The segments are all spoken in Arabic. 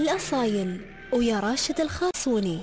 الأصايل ويا راشد الخاصوني.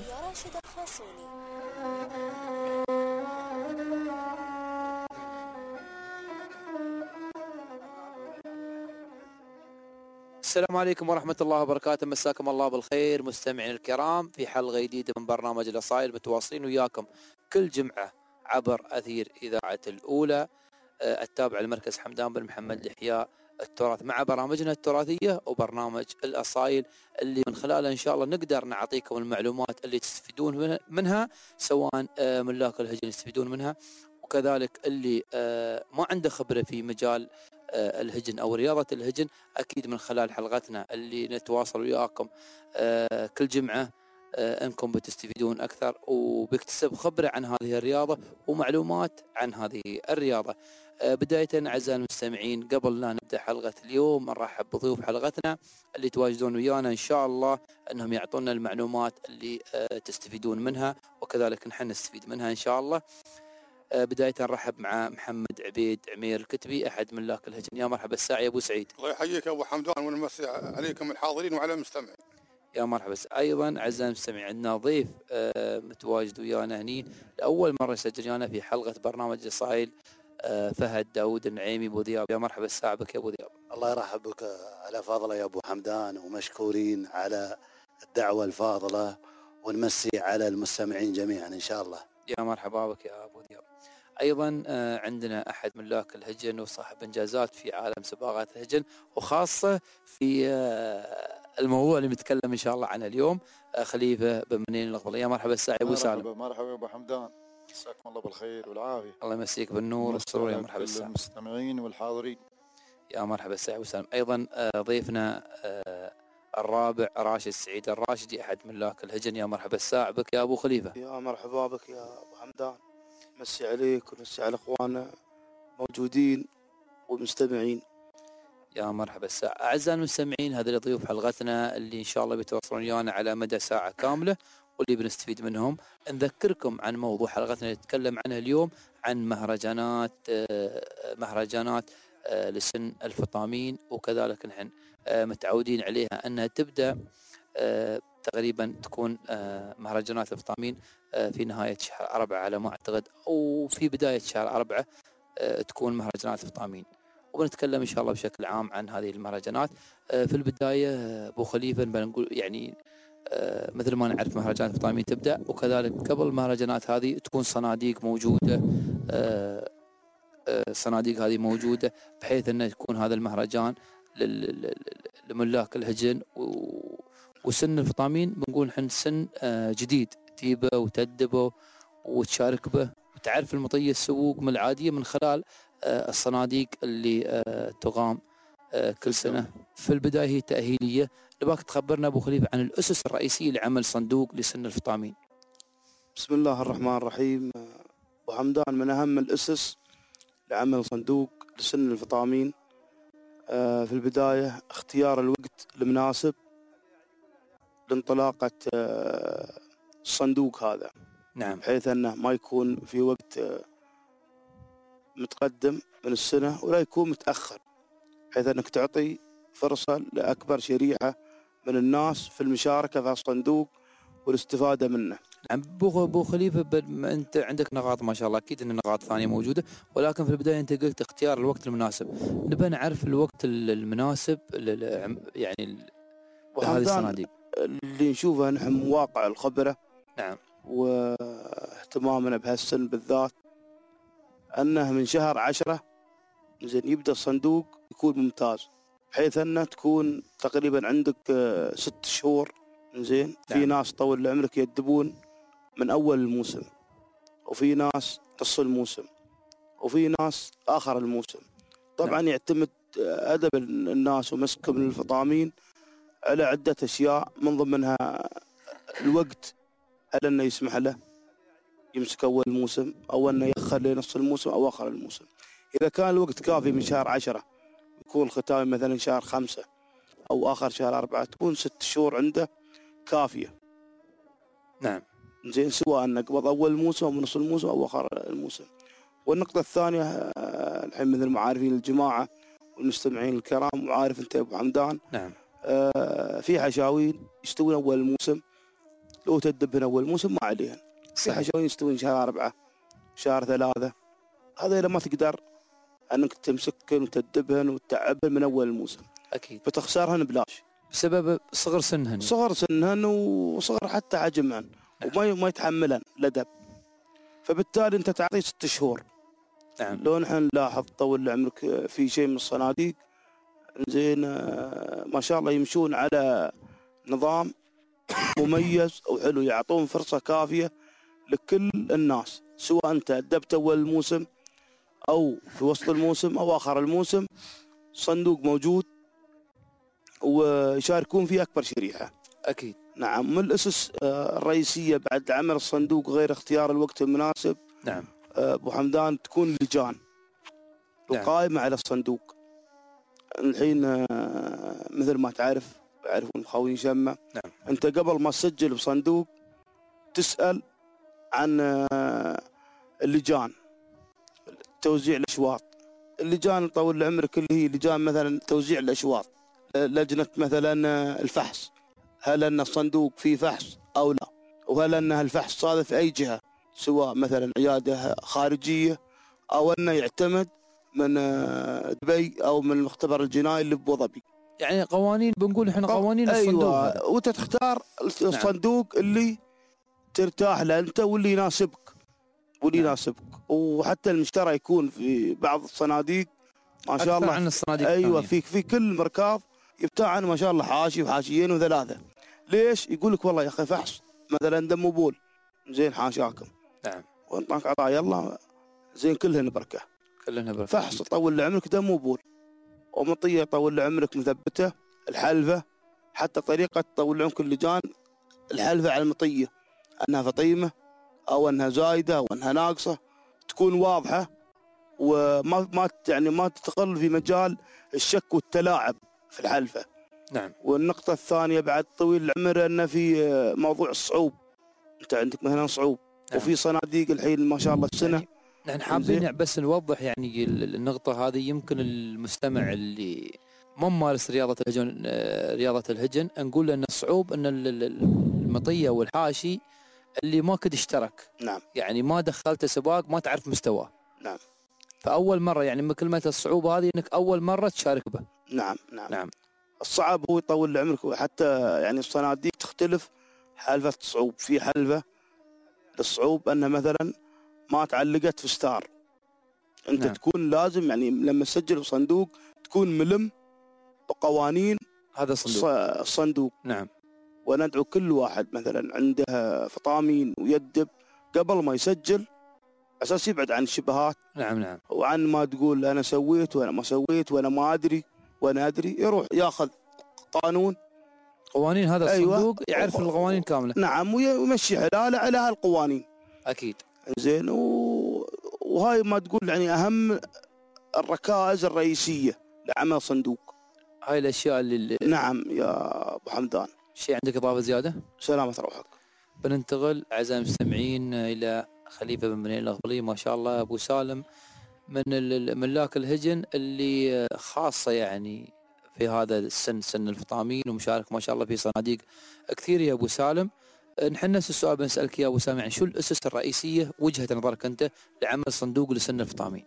السلام عليكم ورحمة الله وبركاته، مساكم الله بالخير مستمعين الكرام في حلقة جديدة من برنامج الأصايل، متواصلين وياكم كل جمعة عبر أثير إذاعة الأولى التابع لمركز حمدان بن محمد لإحياء التراث، مع برامجنا التراثية وبرنامج الأصايل اللي من خلاله إن شاء الله نقدر نعطيكم المعلومات اللي تستفيدون منها، سواء ملاك الهجن يستفيدون منها، وكذلك اللي ما عنده خبرة في مجال الهجن أو رياضة الهجن، أكيد من خلال حلقتنا اللي نتواصل وياكم كل جمعة أنكم بتستفيدون أكثر وبيكتسب خبرة عن هذه الرياضة ومعلومات عن هذه الرياضة. بداية أعزائي المستمعين، قبل لا نبدأ حلقة اليوم نرحب بضيوف حلقتنا اللي تواجدون ويانا إن شاء الله أنهم يعطونا المعلومات اللي تستفيدون منها وكذلك نحن نستفيد منها إن شاء الله. بداية نرحب مع محمد عبيد عمير الكتبي أحد ملاك الهجن. يا مرحبا الساعي أبو سعيد. الله يحييك أبو حمدان ونمسي عليكم الحاضرين وعلى المستمعين. يا مرحبا. أيضا أعزائي المستمعين عندنا ضيف متواجد ويانا هني لأول مرة يسجل ويانا في حلقة برنامج الأصايل، فهد داود النعيمي أبو ذياب. يا مرحبا الساعة بك يا أبو ذياب. الله يرحب بك على فاضلة يا أبو حمدان، ومشكورين على الدعوة الفاضلة، ونمسي على المستمعين جميعا إن شاء الله. يا مرحبا بك يا أبو ذياب. أيضا عندنا أحد ملاك الهجن وصاحب إنجازات في عالم سباقات الهجن، وخاصة في الموضوع اللي بنتكلم إن شاء الله عنه اليوم، خليفة بن منين الأغبل. يا مرحبا الساعي أبو سالم. مرحبا يا أبو حمدان، مساكم الله بالخير والعافية. الله يمسيك بالنور والسرور. يا مرحبا الساعي المستمعين والحاضرين. يا مرحبا الساعي أبو سالم. أيضا ضيفنا الرابع راشد سعيد الراشدي أحد ملاك الهجن. يا مرحبا الساعي بك يا أبو خليفة. يا مرحبا بك يا أبو حمدان، مسي عليك ومسي على اخواننا موجودين والمستمعين. يا مرحبا الساعة. أعزائي المستمعين، هذه ضيوف حلقتنا اللي إن شاء الله بيتواصلون ويانا على مدى ساعة كاملة واللي بنستفيد منهم. نذكركم عن موضوع حلقتنا اللي نتكلم عنها اليوم، عن مهرجانات لسن الفطامين، وكذلك نحن متعودين عليها أنها تبدأ تقريبا تكون مهرجانات الفطامين في نهاية شهر 4 على ما أعتقد، أو في بداية شهر 4 تكون مهرجانات الفطامين، وبنتكلم إن شاء الله بشكل عام عن هذه المهرجانات. في البداية أبو خليفة بنقول يعني مثل ما نعرف مهرجانات الفطامين تبدأ، وكذلك قبل المهرجانات هذه تكون صناديق موجودة، الصناديق هذه موجودة بحيث أن يكون هذا المهرجان لملاك الهجن وسن الفطامين. بنقول نحن سن جديد تجيبه وتدبه وتشارك به وتعرف المطية السوق من العادية من خلال الصناديق اللي تقام كل سنة. في البداية هي تأهيلية. نباك تخبرنا أبو خليفة عن الأسس الرئيسية لعمل صندوق لسن الفطامين. بسم الله الرحمن الرحيم. أبو حمدان، من أهم الأسس لعمل صندوق لسن الفطامين في البداية اختيار الوقت المناسب لانطلاقة الصندوق هذا. نعم. بحيث أنه ما يكون في وقت متقدم من السنة ولا يكون متأخر، بحيث أنك تعطي فرصة لأكبر شريحة من الناس في المشاركة في الصندوق والاستفادة منه. نعم. أبو خليفة، أنت عندك نقاط ما شاء الله، أكيد أن نقاط ثانية موجودة، ولكن في البداية أنت قلت اختيار الوقت المناسب. نبغى نعرف الوقت المناسب يعني لهذه الصناديق اللي نشوفه نحن من واقع الخبرة. نعم. واهتمامنا بهالسن بالذات، أنه من شهر 10 زين يبدأ الصندوق يكون ممتاز، بحيث أنه تكون تقريبا عندك 6 شهور. زين. نعم. في ناس طول عمرك يدبون من أول الموسم، وفي ناس نص الموسم، وفي ناس آخر الموسم. طبعا نعم. يعتمد أدب الناس ومسكهم للفطامين على عدة أشياء، من ضمنها الوقت، هل أنه يسمح له يمسك أول الموسم أو أنه يأخر لنص الموسم أو آخر الموسم. إذا كان الوقت كافي من شهر 10 يكون الختام مثلا شهر 5 أو آخر شهر 4، تكون 6 شهور عنده كافية. نعم. زين، سواء أنه قبل أول الموسم أو نص الموسم أو آخر الموسم. والنقطة الثانية الحين مثل ما عارفين الجماعة والمستمعين الكرام، وعارف أنت يا أبو حمدان، نعم، في حشاوين يستوون اول الموسم، لو تدبهن اول موسم ما عليهن. في حشاوين يستوون شهر 4 شهر 3، هذا اذا ما تقدر انك تمسكهن وتدبهن وتتعبهن من اول الموسم اكيد بتخسرهن بلاش بسبب صغر سنهن وصغر حتى حجمهن، وما يتحملن لدب. فبالتالي انت تعطيه 6 شهور. نعم. لو نحن نلاحظ طول عمرك في شيء من الصناديق زين ما شاء الله يمشون على نظام مميز وحلو، يعطون فرصة كافية لكل الناس، سواء انت أدبت اول الموسم او في وسط الموسم او اخر الموسم، صندوق موجود ويشاركون فيه اكبر شريحة. اكيد. نعم. من الاسس الرئيسية بعد عمل الصندوق غير اختيار الوقت المناسب. نعم. ابو حمدان تكون لجان القائمة على الصندوق. الحين مثل ما يعرفون مخاوين شمة. نعم. انت قبل ما تسجل بصندوق تسأل عن اللجان توزيع الاشواط. اللجان طول عمرك اللي هي لجان مثلا توزيع الاشواط، لجنة مثلا الفحص، هل ان الصندوق فيه فحص او لا، وهل ان الفحص هذا في اي جهة، سواء مثلا عيادة خارجية او انه يعتمد من دبي او من المختبر الجنائي اللي بأبو ظبي. يعني قوانين، بنقول احنا قوانين الصندوق. ايوه. وانت تختار الصندوق اللي ترتاح له انت واللي يناسبك يناسبك. وحتى المشترى يكون في بعض الصناديق ما شاء الله عن الصناديق. ايوه في كل مركاض يبتاع ما شاء الله حاشي وحاشيين وثلاثة. ليش؟ يقول لك والله يا اخي فحص مثلا دم وبول، زين حاشاكم. نعم. وانطاك عطاء يلا زين كلهن بركه. فحص طول لعمرك دم وبول، ومطيه طول لعمرك مثبته، الحلفه حتى طريقه طول لعمرك اللجان الحلفه على المطيه انها فطيمه او انها زايده او انها ناقصه تكون واضحه، وما يعني ما تتقل في مجال الشك والتلاعب في الحلفه. نعم. والنقطه الثانيه بعد طويل العمر انه في موضوع الصعوب. انت عندك مثلا صعوب. نعم. وفي صناديق الحين ما شاء الله السنه نحن حابين بس نوضح يعني النقطة هذه، يمكن المستمع اللي ما ممارس رياضة الهجن نقول له ان الصعوب ان المطية والحاشي اللي ما كنت اشترك. نعم. يعني ما دخلته سباق ما تعرف مستواه. نعم. فأول مرة يعني من كلمة الصعوبة هذه انك أول مرة تشارك به. نعم. الصعب هو يطول عمرك، حتى يعني الصناديق تختلف حلفة الصعوب. في حلفة الصعوب أنها مثلا ما تعلقت في ستار. أنت نعم. تكون لازم يعني لما تسجل بصندوق تكون ملم بقوانين هذا الصندوق. نعم. وندعو كل واحد مثلا عنده فطامين ويدب قبل ما يسجل أساس يبعد عن الشبهات. نعم. وعن ما تقول أنا سويت وأنا ما سويت وأنا ما أدري وأنا أدري، يروح ياخذ قوانين هذا الصندوق. أيوة. يعرف القوانين كاملة. نعم. ويمشي حلاله على هالقوانين. أكيد. زين. وهاي ما تقول يعني أهم الركائز الرئيسية لعمل صندوق. هاي الأشياء اللي نعم يا أبو حمدان. شيء عندك إضافة زيادة؟ سلامة روحك. بننتقل أعزائي المستمعين إلى خليفة بن بنين الأغبلي. ما شاء الله أبو سالم من ملاك الهجن اللي خاصة يعني في هذا السن، سن الفطامين، ومشارك ما شاء الله في صناديق كثير يا أبو سالم. نحن نفس السؤال بنسألك يا أبو سالم، يعني شو الأسس الرئيسية وجهة نظرك أنت لعمل صندوق لسن الفطامين؟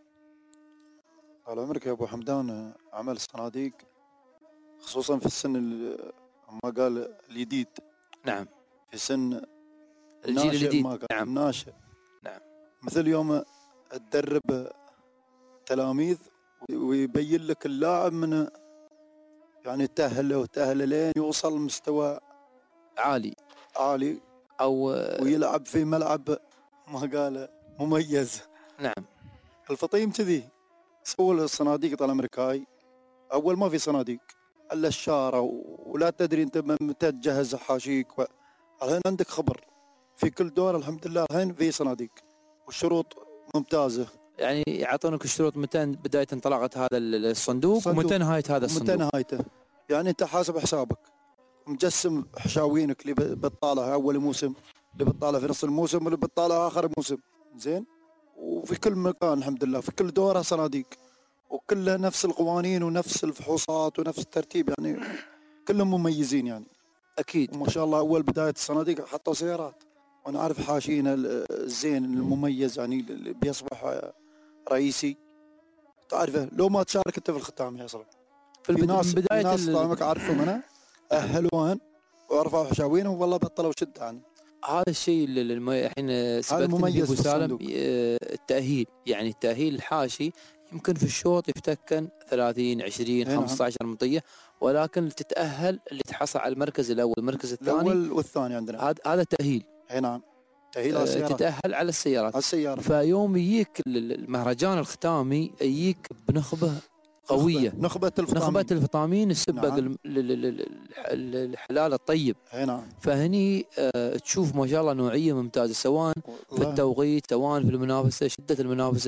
طال عمرك يا أبو حمدان، عمل صناديق خصوصا في السن ما قال الجديد. نعم. في سن الجيل الجديد. نعم. ناشئ. نعم. مثل يوم تدرب تلاميذ ويبين لك اللاعب من يعني تأهل لين يوصل مستوى عالي أو ويلعب في ملعب ما قال مميز. نعم. الفطيم كذي سووا الصناديق طال امريكاي. اول ما في صناديق الا الشارة، ولا تدري انت متى تجهز حاشيك الحين عندك خبر في كل دور. الحمد لله الحين في صناديق والشروط ممتازة. يعني يعطونك الشروط متى بداية انطلاقة هذا الصندوق ومتى نهاية هذا الصندوق. متى نهايته يعني انت حاسب حسابك، مجسم حشاوينك اللي بتطالع اول موسم، اللي بتطالع في نص الموسم، واللي بتطالع اخر الموسم. زين. وفي كل مكان الحمد لله في كل دورة صناديق، وكلها نفس القوانين ونفس الفحوصات ونفس الترتيب. يعني كلهم مميزين يعني. اكيد. وما شاء الله اول بدايه الصناديق حطوا سيارات، وانا عارف حاشينا الزين المميز يعني اللي بيصبح رئيسي تعرفه لو ما تشارك انت في الختام يا صراحه. في ناس طالما اعرفهم انا اهلوهن ورفعوا حشاوينهم والله بطلوا شده يعني. هذا الشيء اللي الحين سبقتني ابو سالم، التاهيل يعني التاهيل الحاشي يمكن في الشوط يفتكن 30 20 15 مطيه، ولكن تتاهل اللي تحصل على المركز الاول المركز الثاني الاول والثاني عندنا هذا تاهيل. اي نعم تاهيل على السيارات. تتاهل على السيارات. فيوم يجيك المهرجان الختامي يجيك بنخبه قويه، نخبه الفطامين السبق. نعم. الحلال الطيب. نعم. فهني تشوف ما شاء الله نوعيه ممتازه سواء في التوقيت سواء في المنافسه، شده المنافسه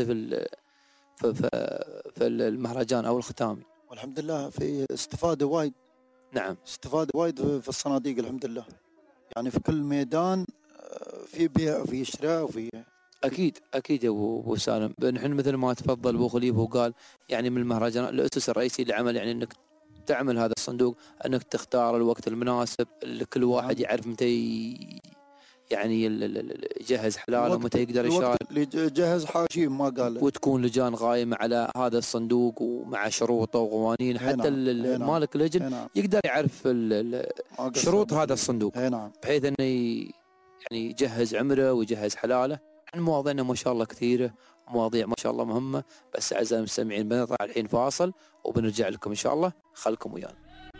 في المهرجان او الختامي. والحمد لله في استفاده وايد. نعم استفاده وايد في الصناديق الحمد لله. يعني في كل ميدان في بيع وفي شراء وفي اكيد يا ابو سالم. نحن مثل ما تفضل ابو خليفه وقال يعني من المهرجان الاسس الرئيسي للعمل يعني انك تعمل هذا الصندوق، انك تختار الوقت المناسب اللي كل واحد يعرف متى يعني يجهز حلاله ومتى يقدر يشارك. يجهز حاشيه ما قال. وتكون لجان قائمه على هذا الصندوق ومع شروطه وقوانين حتى مالك اللجن يقدر يعرف شروط هذا الصندوق بحيث انه يعني يجهز عمره ويجهز حلاله. عن مواضيعنا ما شاء الله كثيره، مواضيع ما شاء الله مهمه، بس اعزائي المستمعين بنطلع الحين فاصل وبنرجع لكم ان شاء الله، خلكم ويانا.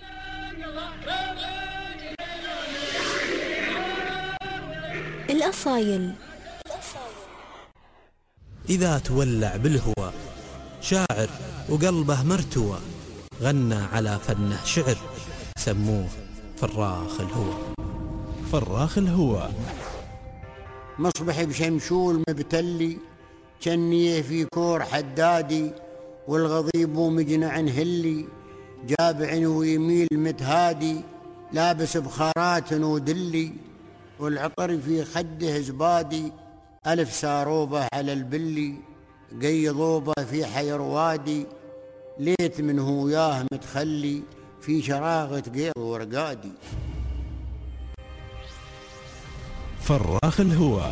الأصايل. إذا تولع بالهوى شاعر وقلبه مرتوى، غنى على فنه شعر سموه فراخ الهوى. فراخ الهوى مصبح بشمشول مبتلي، جنيه في كور حدادي، والغضيب مجنع هلي، جابع ويميل متهادي، لابس بخارات ودلي، والعطر في خده زبادي، ألف ساروبة على البلي، قيضوبة في حير وادي، ليت من هوياه متخلي، في شراغة قيض ورقادي. فراخ الهوى.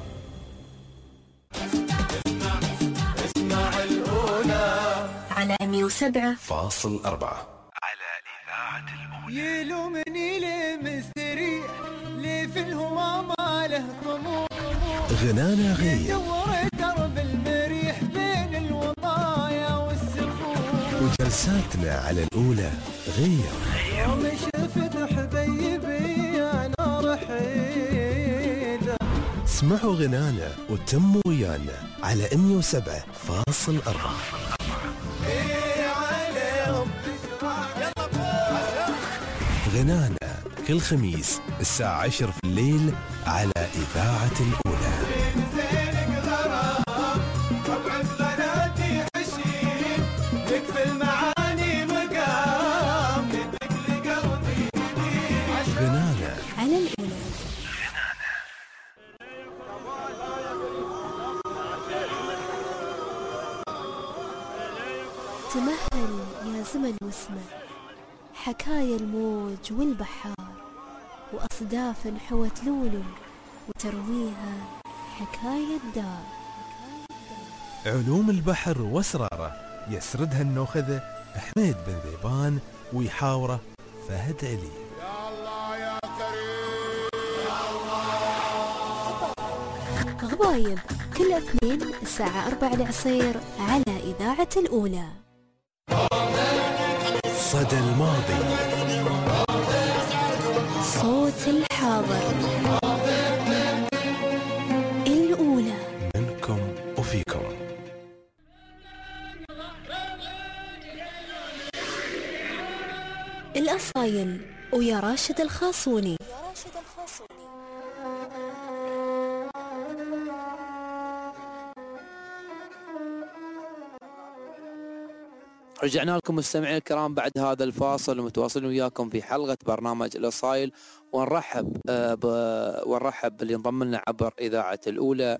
اسمع الأولى على 107.4 على إذاعة الأولى. يلومني ليه مستريح، ليه في الهوى ما له طموح، غنانا غير دور درب المريح بين الوطايا والسفوح، وجلساتنا على الأولى غير يوم شفت حبيبي أنا رحيل. اسمعوا غنانا وتموا ويانا على 107.4. غنانا كل خميس الساعة 10 في الليل على إذاعة الأولى. غنانا على الأولى. تمهل يا زمن واسمع حكايا الموج والبحار، وأصداف حوت لولو وترويها حكاية دار. علوم البحر واسراره يسردها النوخذة حميد بن ذيبان ويحاوره فهد علي. يا الله يا كريم يا الله. غبايب كل اثنين الساعة 4 العصير على إذاعة الأولى. صدى الماضي، صوت الحاضر، الأولى منكم وفيكم. الأصايل ويا راشد الخاصوني. رجعنا لكم مستمعين الكرام بعد هذا الفاصل، ومتواصلين وياكم في حلقة برنامج الأصايل، ونرحب باللي انضم لنا عبر إذاعة الأولى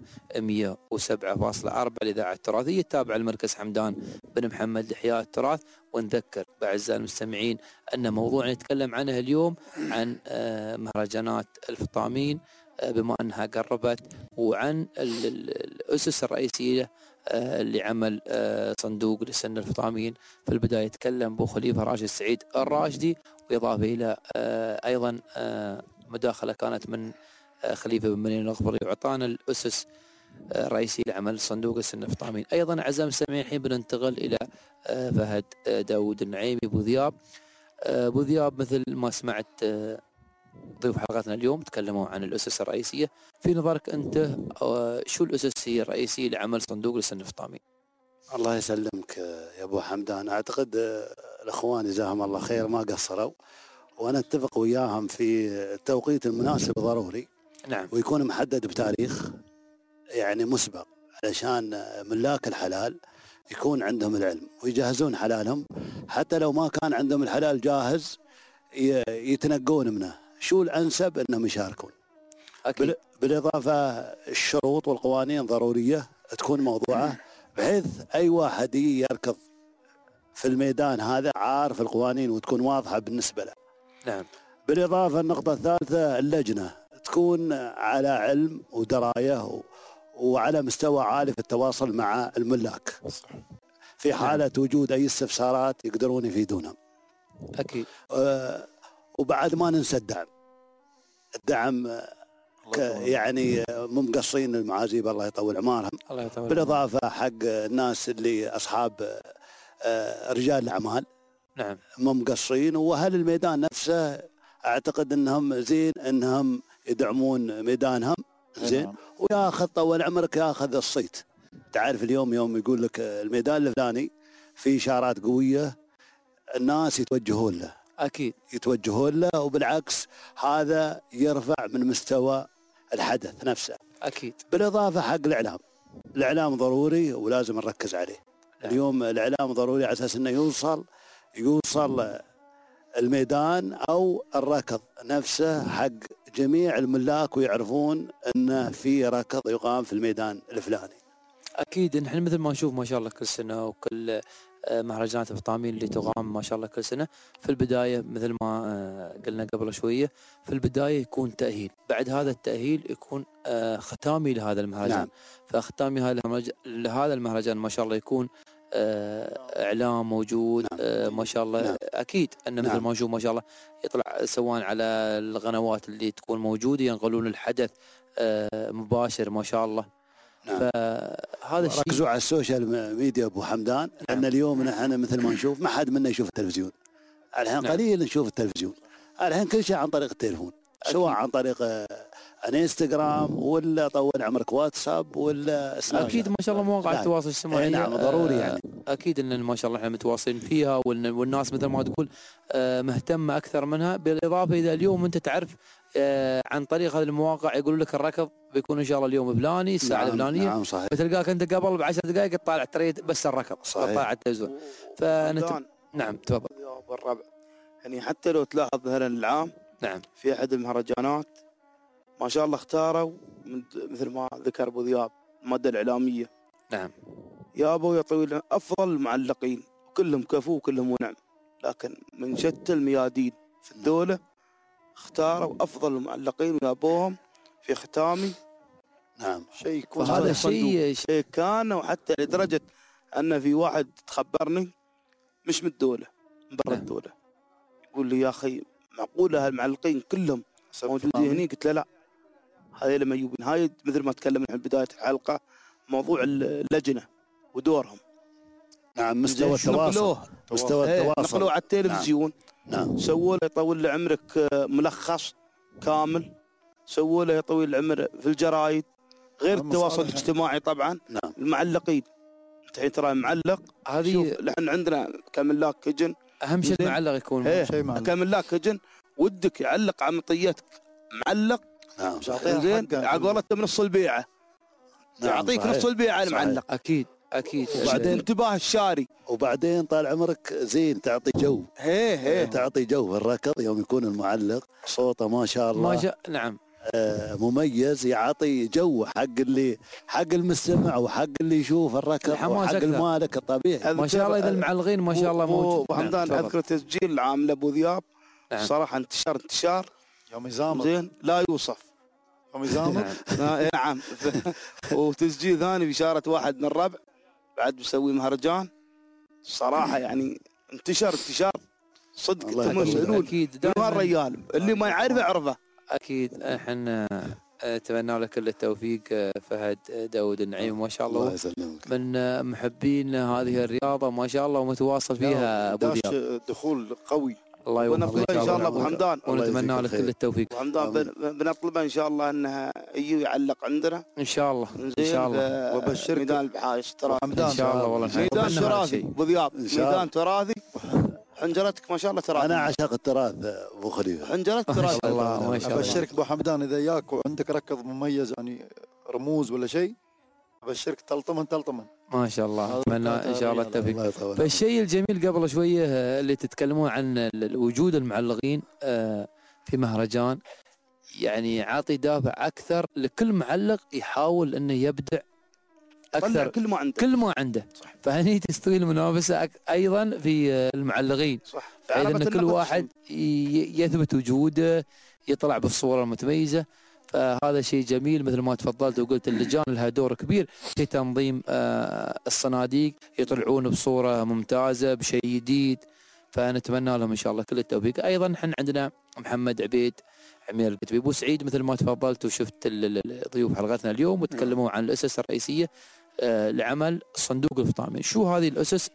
107.4 الإذاعة التراثية التابعة لمركز حمدان بن محمد لإحياء التراث. ونذكر أعزائي المستمعين أن موضوع نتكلم عنه اليوم عن مهرجانات الفطامين بما أنها قربت، وعن الأسس الرئيسية لعمل صندوق لسن الفطامين. في البداية يتكلم أبو خليفة راشد سعيد الراشدي، وإضافة إلى أيضا مداخلة كانت من خليفة بن منين الغفري، وعطانا الأسس الرئيسية لعمل صندوق لسن الفطامين. أيضا أعزائي المستمعين الحين بننتقل إلى فهد داود النعيمي أبو ذياب. أبو ذياب مثل ما سمعت ضيوف حلقتنا اليوم تكلموا عن الأسس الرئيسية. في نظرك أنت شو الأسس هي الرئيسية لعمل صندوق لسن الفطامين؟ الله يسلمك يا أبو حمدان. أعتقد الأخوان جزاهم الله خير ما قصروا، وأنا أتفق وياهم في التوقيت المناسب ضروري. نعم. ويكون محدد بتاريخ يعني مسبق، علشان ملاك الحلال يكون عندهم العلم ويجهزون حلالهم، حتى لو ما كان عندهم الحلال جاهز يتنقون منه. شو الأنسب أنهم يشاركون. أكيد. بالإضافة الشروط والقوانين ضرورية تكون موضوعة، بحيث أي واحد يركض في الميدان هذا عارف القوانين وتكون واضحة بالنسبة له. نعم. بالإضافة النقطة الثالثة اللجنة تكون على علم ودراية وعلى مستوى عالي في التواصل مع الملاك، في حالة وجود أي استفسارات يقدرون يفيدونهم. أكيد. وبعد ما ننسى الدعم يعني مو مقصرين المعازيب الله يطول عمارهم. بالإضافة حق الناس اللي أصحاب رجال الأعمال. نعم. مو مقصرين، وأهل الميدان نفسه أعتقد أنهم زين أنهم يدعمون ميدانهم زين. وياخذ طول عمرك ياخذ الصيت. تعرف اليوم يوم يقول لك الميدان الفلاني في إشارات قوية الناس يتوجهون له. أكيد يتوجهون له، وبالعكس هذا يرفع من مستوى الحدث نفسه. أكيد. بالإضافة حق الإعلام ضروري ولازم نركز عليه. اليوم الإعلام ضروري على أساس أنه يوصل الميدان أو الركض نفسه حق جميع الملاك، ويعرفون أن في ركض يقام في الميدان الفلاني. أكيد. نحن مثل ما نشوف ما شاء الله كل سنة، وكل مهرجانات الفطامين اللي تقام ما شاء الله كل سنة، في البداية مثل ما قلنا قبل شوية، في البداية يكون تأهيل، بعد هذا التأهيل يكون ختامي لهذا المهرجان. نعم. فختامي لهذا المهرجان ما شاء الله يكون إعلام موجود. نعم. ما شاء الله. نعم. أكيد أن مثل ما نشوف ما شاء الله يطلع سواء على القنوات اللي تكون موجودة ينقلون الحدث مباشر ما شاء الله. نعم. فهذا الشيء ركزوا على السوشيال ميديا أبو حمدان. نعم. أن اليوم نحن مثل ما نشوف ما حد منا يشوف التلفزيون الحين. نعم. قليل نشوف التلفزيون الحين، كل شيء عن طريق التليفون. أكيد. سواء عن طريق انستغرام ولا طول عمرك واتساب ولا سناب. اكيد ما شاء الله مواقع التواصل الاجتماعي. نعم ضروري يعني. اكيد ان ما شاء الله احنا متواصلين فيها، والناس مثل ما تقول مهتمه اكثر منها. بالاضافه اذا اليوم انت تعرف عن طريق هذه المواقع يقولوا لك الركض بيكون ان شاء الله اليوم الفلاني الساعه الفلانيه. نعم صحيح. فتلقاك انت قبل ب10 دقائق تطالع تريد بس الركض، تطالع على التلفزيون. نعم تفضل. بالربع يعني حتى لو تلاحظ مثلا العام نعم في احد المهرجانات ما شاء الله اختاروا مثل ما ذكر ابو ذياب الماده الاعلاميه. نعم. يا ابو يا طويل افضل المعلقين وكلهم كفو وكلهم ونعم، لكن من شتى الميادين في الدوله اختاروا افضل المعلقين ويابوهم في ختامي. نعم. شيء يكون هذا شيء كان، وحتى لدرجه ان في واحد تخبرني مش من الدوله من برا الدوله يقول لي يا اخي معقوله هالمعلقين كلهم موجودين هني؟ قلت له لا، هذه لما يجون هاي مثل ما تكلمنا عن بدايه الحلقه موضوع اللجنه ودورهم. نعم. مستوى التواصل. نقلوه على التلفزيون. نعم. سووا له يطول عمرك ملخص كامل، سووا له يطول العمر في الجرايد، غير التواصل الاجتماعي طبعا. نعم. المعلقين الحين ترى معلق هذه نحن عندنا كملاك كجن اهم شيء المعلق يكون كملاك كجن ودك يعلق على مطيتك معلق. نعم. زين عقولته من نص البيعه. نعم. يعطيك نص البيعه المعلق. اكيد اكيد. وبعدين انتباه الشاري. وبعدين طال عمرك زين تعطي جو. تعطي جو في الركض يوم يكون المعلق صوته ما شاء الله نعم مميز، يعطي جو حق المستمع وحق اللي يشوف الركض وحق المالك الطبيعي. ما شاء الله اذا المعلقين ما شاء الله موجود. ابو حمدان اذكر تسجيل العام لابو ذياب صراحه انتشار يوم يزامر زين لا يوصف. يوم يزامر نعم. وتسجيل ثاني بإشارة واحد من الربع بعد بيسوي مهرجان صراحه يعني انتشار صدق. اكيد الرجال اللي ما يعرفه يعرفه. اكيد احنا اتمنى لك كل التوفيق فهد داود النعيم ما شاء الله من محبين هذه الرياضه ما شاء الله ومتواصل فيها ابو ذياب. دخول قوي. الله يوفقك ان شاء الله ابو حمدان ونتمنى لك كل التوفيق. ابو حمدان بنطلبه ان شاء الله انها يجي يعلق عندنا ان شاء الله ان شاء الله. وبشرك ميدان البحايش ترى ان شاء الله والله ميدان تراثي ابو ذياب ميدان تراثي. حنجرتك ما شاء الله تراث. انا عشاق التراث ابو خليفه. حنجرتك تراث الله ما شاء الله. ابشرك ابو حمدان اذا جاك وعندك ركض مميز يعني رموز ولا شيء ابشرك تلطمن ما شاء الله. اتمنى ان شاء الله التوفيق. فالشيء الجميل قبل شويه اللي تتكلمون عن وجود المعلقين في مهرجان يعني عاطي دافع اكثر لكل معلق يحاول انه يبدع اكثر كل ما عنده. فهني تستوي المنافسه ايضا في المعلقين. صح. بحيث ان كل واحد يثبت وجوده يطلع بالصوره المتميزه. فهذا شيء جميل مثل ما تفضلت وقلت اللجان لها دور كبير في تنظيم الصناديق يطلعون بصوره ممتازه بشيء جديد. فنتمنى لهم ان شاء الله كل التوفيق. ايضا احنا عندنا محمد عبيد عمير الكتبي ابو سعيد مثل ما تفضلت وشفت ضيوف حلقتنا اليوم وتكلموا عن الاسس الرئيسيه لعمل صندوق الفطامين. شو هذه الاسس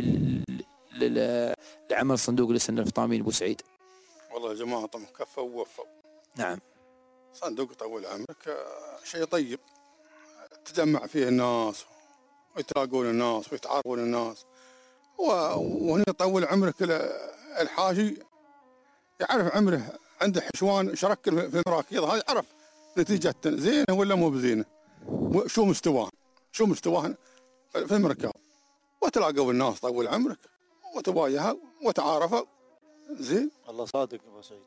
اللي لعمل صندوق لسن الفطامين ابو سعيد؟ والله يا جماعه طم كفوا ووفوا. نعم. صندوق طول عمرك شيء طيب تجمع فيه الناس ويتلاقون الناس ويتعارفون الناس وهنا طول عمرك الحاشي يعرف عمره عنده حشوان شرك في المراكيض هذا يعرف نتيجة زينه ولا مو بزينه شو مستواه في المركب وتلاقوا الناس طول عمرك وتبايعها وتعارفوا زين. الله صادق ابو سعيد.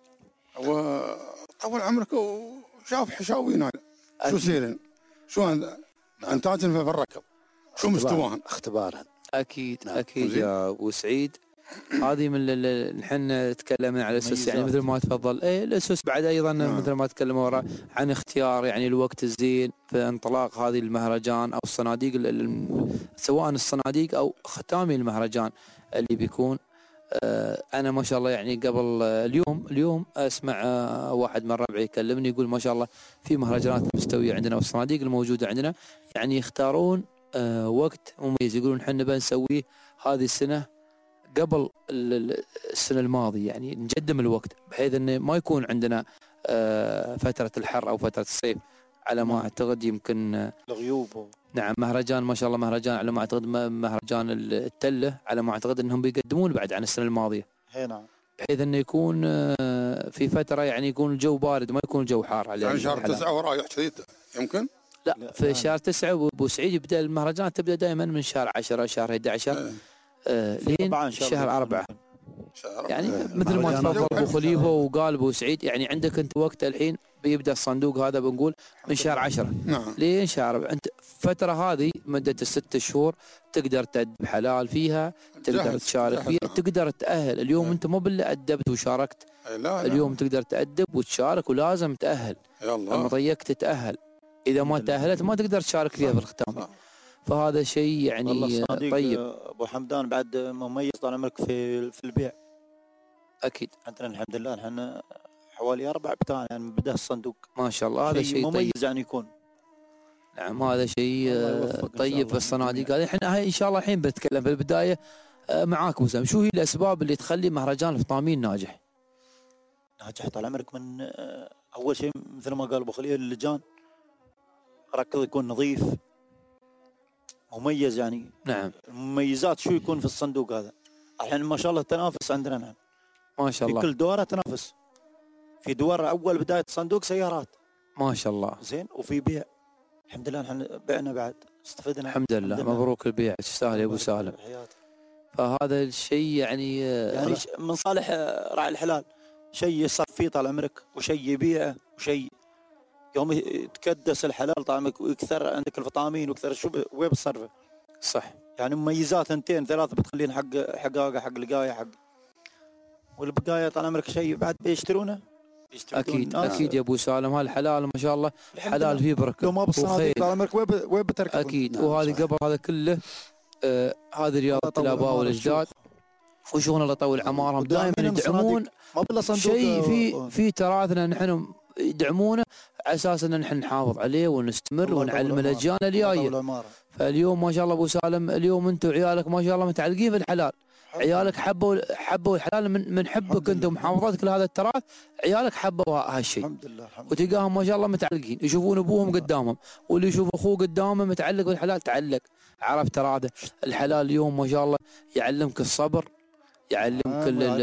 وطول عمرك وشاف حشاوين هذا شو سيرن شو انتاجن في الركب شو مستواهن اختبارا. اكيد نعم. اكيد يا ابو سعيد. هذه من نحن تكلمنا على الاسس يعني مثل ما تفضل الاسس بعد ايضا مثل ما تكلموا عن اختيار يعني الوقت الزين في انطلاق هذه المهرجان او الصناديق سواء الصناديق او ختامي المهرجان اللي بيكون. انا ما شاء الله يعني قبل اليوم اسمع واحد من ربعي يكلمني يقول ما شاء الله في مهرجانات مستويه عندنا والصناديق الموجوده عندنا يعني يختارون وقت مميز يقولون احنا بنسويه هذه السنه قبل السنه الماضيه يعني نقدم الوقت بحيث انه ما يكون عندنا فتره الحر او فتره الصيف على ما اعتقد يمكن الغيوب. نعم مهرجان ما شاء الله مهرجان على ما اعتقد مهرجان التله على ما اعتقد انهم بيقدمون بعد عن السنه الماضيه. نعم. بحيث انه يكون في فتره يعني يكون الجو بارد ما يكون الجو حار على يعني شهر 9 ورايح كذي يمكن؟ لا في شهر 9 ابو سعيد يبدا المهرجان تبدا دائما من شهر 10 شهر 11 لين شهر 4 يعني مثل ما تفضل ابو خليفه وقال ابو سعيد يعني عندك انت وقت الحين بيبدا الصندوق هذا بنقول من شهر 10 نعم. لين شهر 4 انت الفتره هذه مده ال6 شهور تقدر تأدب حلال فيها تقدر تشارك فيها تقدر تأهل. اليوم انت مو بالله أدبت وشاركت لا اليوم تقدر تأدب وتشارك ولازم تأهل. لما ضيقت تتأهل اذا ما تأهلت ما تقدر تشارك فيها بالختام. فهذا شيء يعني طيب. ابو حمدان بعد مميز طال عمرك في البيع. اكيد عندنا الحمد لله احنا حوالي 4 بتاع يعني من بدايه الصندوق ما شاء الله. هذا شيء مميز طيب. يعني يكون نعم هذا شيء طيب في الصناديق هذه. احنا ان شاء الله الحين بتكلم في البدايه معاك وسام شو هي الاسباب اللي تخلي مهرجان الفطامين ناجح طال عمرك؟ من اول شيء مثل ما قال ابو خليل اللجان ركض يكون نظيف مميز يعني. نعم المميزات شو يكون في الصندوق هذا الحين ما شاء الله تنافس عندنا. نعم ما شاء الله في كل دوره تنافس. في دوره اول بدايه صندوق سيارات ما شاء الله زين وفي بيع الحمد لله احنا بعنا بعد استفدنا الحمد لله. مبروك البيع، تستاهل يا ابو سالم. فهذا الشيء يعني من صالح راعي الحلال، شيء يصفيه طال عمرك، وشيء يبيعه، وشيء يوم يتكدس الحلال طعمك ويكثر عندك الفيتامين ويكثر الشبه وين بتصرفه. صح. يعني مميزات 2 3 بتخلين حق حقاقه، حق لقايه، حق والبقايا طال عمرك شيء بعد بيشترونه. اكيد اكيد يا ابو سالم. هالحلال ما شاء الله حلال فيه بركه. لو ما بالصناديق طال عمرك وين بتركب. اكيد. وهذه قبل هذا كله هذه رياضه الاباء والاجداد، وشغلنا الله يطول عمارهم دائما يدعمون شيء في تراثنا، نحن يدعمونه على اساس ان نحن نحافظ عليه ونستمر ونعلم الاجيال الجايه. فاليوم ما شاء الله ابو سالم، اليوم انتم عيالك ما شاء الله متعلقين بالحلال. عيالك حبوا الحلال من حبك انت ومحافظتك لهذا التراث. عيالك حبوا هالشيء الحمد لله. وتلقاهم ما شاء الله متعلقين، يشوفون ابوهم قدامهم، واللي يشوف اخوه قدامه متعلق بالحلال تعلق. عرفت تراده الحلال اليوم ما شاء الله يعلمك الصبر، يعلمك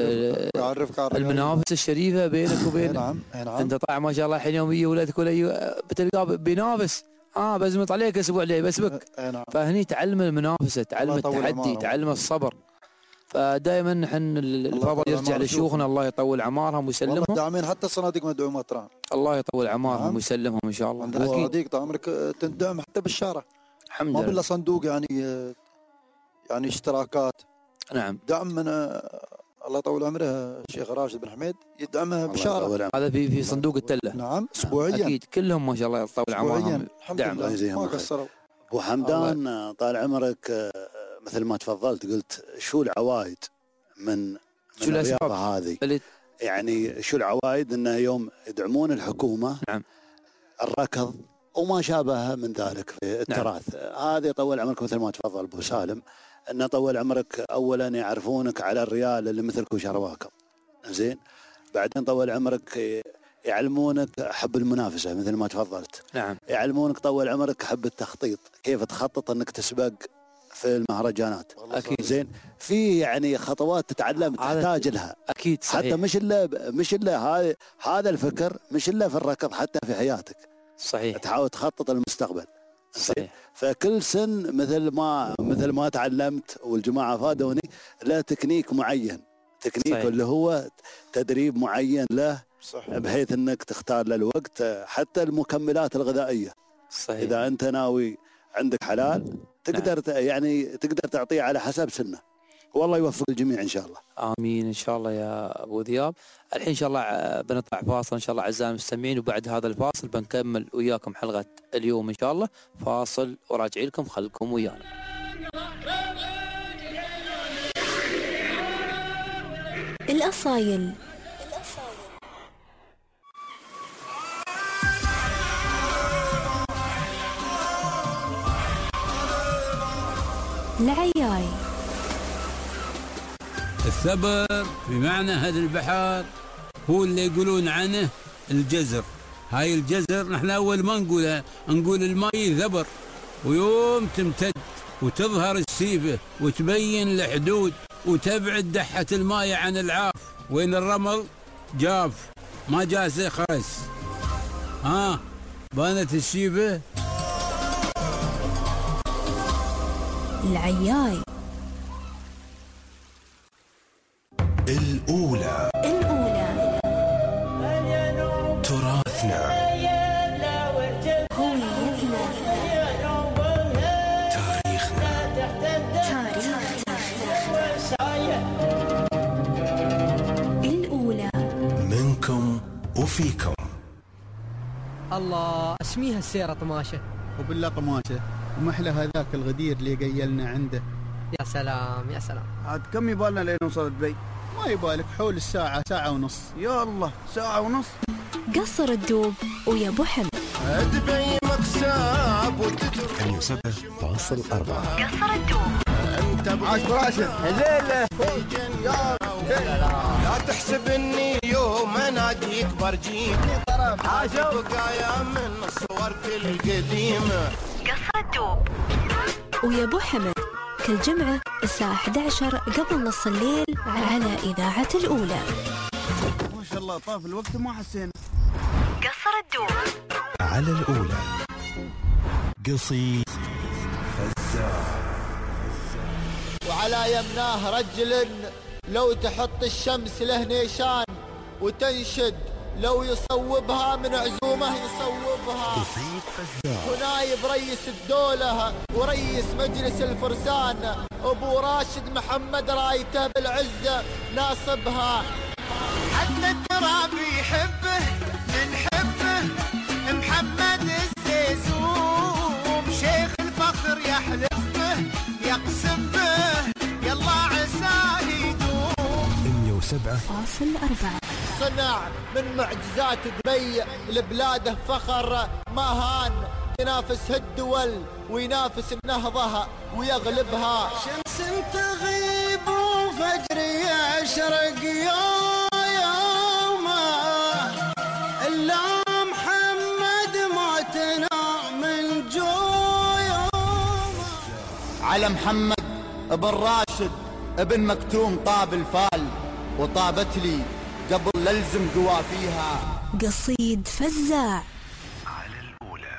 المنافسه الشريفه بينك وبين. نعم. انت طالع ما شاء الله الحين يوم يجي ولدك ولا بتلقاه بينافس، بزمط عليك اسبوع عليه بسبك. فهني تعلم المنافسه، تعلم التحدي، تعلم الصبر. فدائما نحن الفضل يرجع لشيوخنا، الله يطول عمارهم ويسلمهم. والله داعمين، حتى الصناديق مدعومه ترى. الله يطول عمارهم ويسلمهم ان شاء الله. الصناديق طال عمرك تندعم حتى بالشارع. الحمد لله. ما بالله صندوق يعني اشتراكات. نعم. دعم من الله يطول عمره الشيخ راشد بن حميد يدعمها بشارع. هذا في صندوق التله. نعم اسبوعيا. اكيد كلهم ما شاء الله يطول عمرهم. الحمد لله ما قصروا. ابو حمدان طال عمرك، مثل ما تفضلت قلت شو العوائد من الرياضه هذه؟ يعني شو العوائد انه يوم يدعمون الحكومه. نعم. الركض وما شابه من ذلك في التراث. نعم. هذه طول عمرك مثل ما تفضل ابو سالم، ان طول عمرك اولا يعرفونك على الريال اللي مثلك وشرواكم، زين. بعدين طول عمرك يعلمونك حب المنافسه مثل ما تفضلت. نعم. يعلمونك طول عمرك حب التخطيط، كيف تخطط انك تسبق في المهرجانات. اكيد. زين. في يعني خطوات تتعلم تحتاج لها. اكيد صحيح. حتى مش الا هذا الفكر، مش الا في الركض، حتى في حياتك. صحيح. تحاول تخطط المستقبل. صحيح. فكل سن مثل ما تعلمت والجماعه فادوني له تكنيك معين، تكنيك صحيح. اللي هو تدريب معين له. صحيح. بحيث انك تختار له الوقت، حتى المكملات الغذائيه. صحيح. اذا انت ناوي عندك حلال تقدر يعني تقدر تعطيه على حسب سنه. والله يوفق الجميع ان شاء الله. امين ان شاء الله يا ابو ذياب. الحين ان شاء الله بنطلع فاصل ان شاء الله اعزائي المستمعين، وبعد هذا الفاصل بنكمل وياكم حلقه اليوم ان شاء الله. فاصل وراجعين لكم، خلكم ويانا. الأصايل. العياي. الثبر بمعنى هذا البحر هو اللي يقولون عنه الجزر. هاي الجزر نحن أول ما نقولها، نقول الماء ثبر، ويوم تمتد وتظهر السيفة وتبين الحدود وتبعد دحة الماء عن العاف. وين الرمل جاف ما جاسه خرس. بانت السيفة. العياي. الأولى تراثنا، هويتنا، تاريخنا. الأولى منكم وفيكم. الله اسميها السيرة طماشة. وبالله طماشة، ومحلى هذاك الغدير اللي قيلنا عنده. يا سلام يا سلام. عاد كم يبالنا لين نوصل دبي؟ ما يبالك حول الساعة، ساعة ونص. يا الله ساعة ونص. قصر الدوب ويا ابو حمد. دبي مكسب وتجر 78.4. قصر الدوب. انت عاش براشد الليلة. لا تحسب اني اليوم اناديك برجيك. عاشق بقايا من صورك القديمة. قصر الدوب ويا ابو حمد كل جمعة الساعة 11 قبل نص الليل على إذاعة الأولى. ما شاء الله طاف الوقت وما حسينا. قصر الدوب على الأولى قصيد وعلى يمناه رجل لو تحط الشمس له نيشان وتنشد لو يصوبها من عزومه يصوبها. ونايب رئيس الدولة ورئيس مجلس الفرسان أبو راشد محمد رايته بالعزة ناصبها. حتى التراب يحبه نحبه محمد الزيزوم شيخ الفخر يحلف به يقسم به يلا عساه يدوم. 107.4 صنع من معجزات دبي لبلاده فخر ما هان ينافس الدول وينافس النهضة ويغلبها. شمس تغيب وفجر يشرق يومه إلا محمد موتنا من جويومه. على محمد ابن راشد ابن مكتوم طاب الفال وطابت لي قبل للزم قوافيها. قصيد فزاع. على الأولى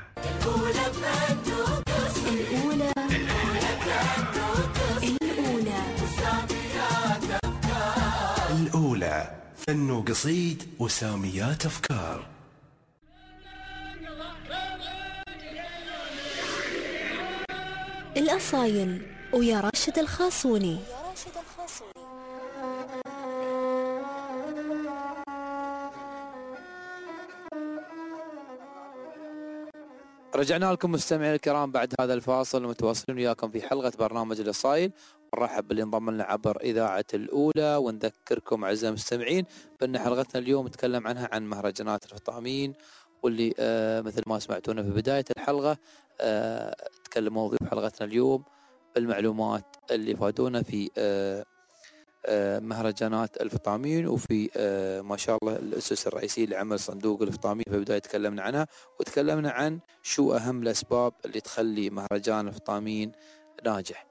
الأولى فن وقصيد وساميات أفكار. الأصايل ويا راشد الخاصوني. رجعنا لكم مستمعينا الكرام بعد هذا الفاصل، متواصلين وياكم في حلقة برنامج الأصايل. نرحب باللي انضم لنا عبر إذاعة الأولى، ونذكركم أعزائي المستمعين بأن حلقتنا اليوم نتكلم عنها عن مهرجانات الفطامين، واللي مثل ما سمعتونا في بداية الحلقة تكلموا ضيوف حلقتنا اليوم بالمعلومات اللي فادونا في مهرجانات الفطامين، وفي ما شاء الله الأسس الرئيسية لعمل صندوق الفطامين في البداية تكلمنا عنها، وتكلمنا عن شو أهم الأسباب اللي تخلي مهرجان الفطامين ناجح.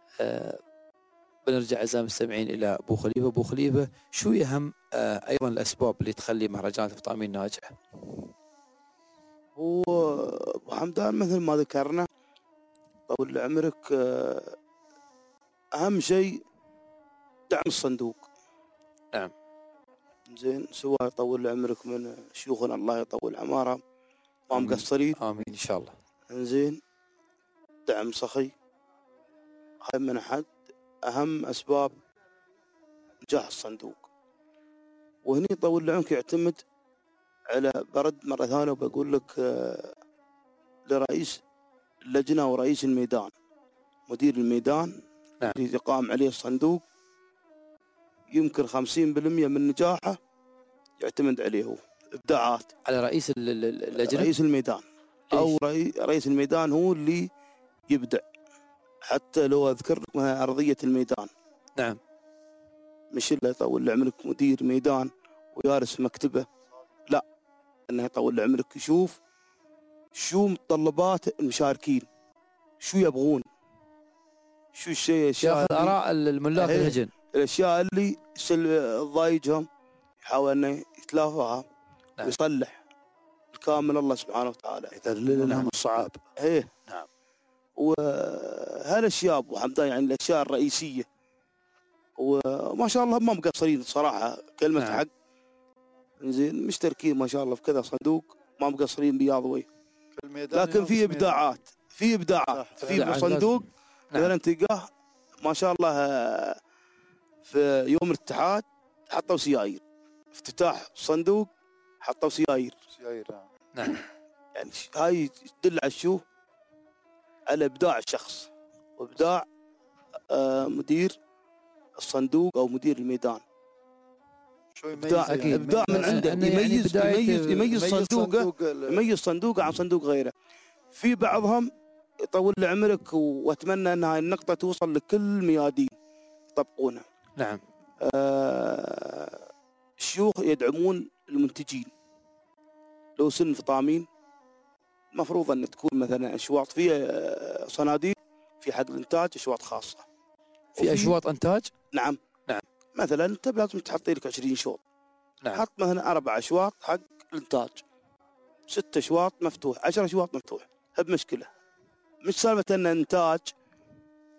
بنرجع أعزائي المستمعين إلى أبو خليفة. أبو خليفة، شو أهم أيضا الأسباب اللي تخلي مهرجان الفطامين ناجح؟ هو أبو حمدان مثل ما ذكرنا طول عمرك أهم شيء دعم الصندوق. نعم. زين، سواء يطول عمرك من شيوخنا الله يطول عمارهم ما مقصرين. آمين إن شاء الله. زين، دعم سخي هاي من أحد أهم أسباب نجاح الصندوق. وهني طول عمرك يعتمد على برد مرة ثانية، وبقول لك لرئيس اللجنة ورئيس الميدان مدير الميدان. نعم. اللي يقام عليه الصندوق يمكن 50% من نجاحه يعتمد عليه هو. إبداعات على رئيس اللجنة، رئيس الميدان. أو رئيس الميدان هو اللي يبدع. حتى لو أذكر لك مثلا أرضية الميدان. نعم. مش إلا يطول عمرك مدير ميدان ويارس مكتبه، لا، إنه يطول عمرك يشوف شو متطلبات المشاركين، شو يبغون، شو الشيء ياخذ آراء الملاك اللجن، الأشياء اللي ضايجهم يحاول أنه يتلافاها. نعم. ويصلح الكامل الله سبحانه وتعالى، يذلل لهم الصعاب. إيه. نعم. وهالأشياء أبو حمدان يعني الأشياء الرئيسية، وما شاء الله ما مقصرين صراحة كلمة. نعم. حق. زين، مشتركين ما شاء الله في كذا صندوق، ما مقصرين بياضوي. لكن في إبداعات، في صندوق. نعم. مثلا تلقاه ما شاء الله في يوم الاتحاد حطوا سيايير، افتتاح صندوق حطوا سيايير. نعم. يعني هاي تدل على شو؟ على إبداع الشخص وإبداع مدير الصندوق أو مدير الميدان. إبداع من عنده، يميز صندوقه عن صندوق غيره. في بعضهم يطول عمرك، واتمنى ان هاي النقطه توصل لكل الميادين يطبقونها. نعم. الشيوخ يدعمون المنتجين. لو سن فطامين مفروض ان تكون مثلا اشواط في صناديق في حق الانتاج، اشواط خاصه في اشواط انتاج. نعم. مثلا انت لازم تحط لك 20 شوط. نعم. حط مثلا 4 اشواط حق الانتاج، 6 اشواط مفتوح، 10 اشواط مفتوح، بمشكله. مش سالفة أن إنتاج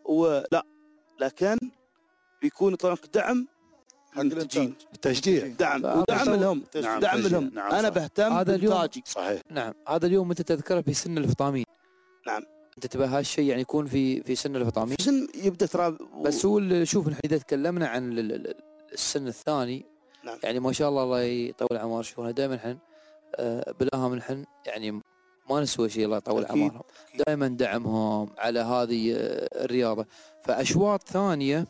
ولا لكن بيكون طبعا دعم الانتاج تشجيع دعم ودعم لهم نعم، دعم تشجيع. لهم نعم، انا صح. بهتم هذا اليوم- بإنتاجي. صحيح. نعم، هذا اليوم انت تذكره في سن الفطامين. نعم. انت تبغى هالشيء يعني يكون في سن الفطامين. في سن يبدا ترى بس هو شوف نحن اذا تكلمنا عن السن الثاني، نعم. يعني ما شاء الله يطول عمر. شوفنا دائما نحن بلاهم نحن يعني ما نسوى شيء، الله يطول أكيد. عمرهم. دائما دعمهم على هذه الرياضه. فاشواط ثانيه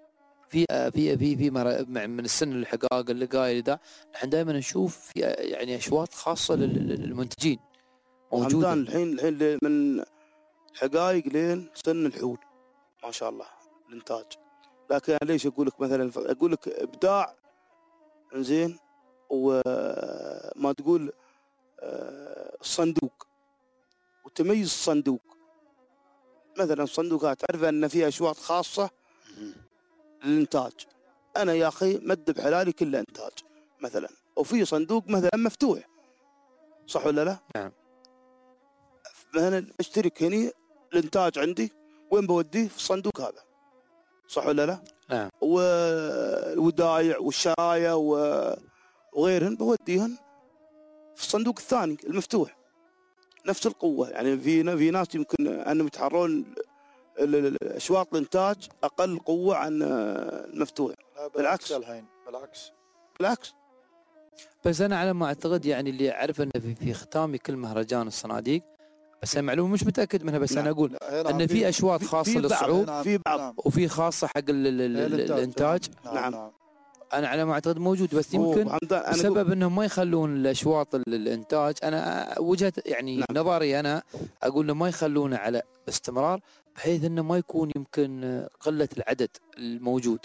في من السن الحقاق اللي قايل ذا، نحن دائما نشوف في يعني اشواط خاصه للمنتجين موجوده. الحين من حقائق لين سن الحول ما شاء الله الانتاج. لكن أنا ليش اقول لك مثلا اقول لك ابداع زين وما تقول الصندوق وتميز الصندوق. مثلا الصندوقات تعرف ان فيها اشواط خاصه للانتاج. انا يا اخي مد بحلالي كله انتاج مثلا، وفي صندوق مثلا مفتوح، صح ولا لا؟ نعم. مثلا اشترك هني الانتاج عندي، وين بوديه؟ في الصندوق هذا، صح ولا لا؟ نعم. والودايع والشرايع وغيرهن بوديهن في الصندوق الثاني المفتوح نفس القوه. يعني في ناس يمكن انهم يتحرون اشواط الانتاج اقل قوه عن المفتوح. بالعكس الحين بالعكس. بس انا على ما اعتقد يعني اللي اعرف انه في ختام كل مهرجان الصناديق، بس هي معلومه مش متاكد منها، بس نعم. انا اقول ان في اشواط خاصه للصعود، في بعض وفي خاصه حق الانتاج. نعم. انا على ما اعتقد موجود، بس يمكن بسبب انهم ما يخلون الاشواط الانتاج. انا وجهه يعني نعم. نظري انا اقول انه ما يخلونه على باستمرار، بحيث انه ما يكون يمكن قله العدد الموجود.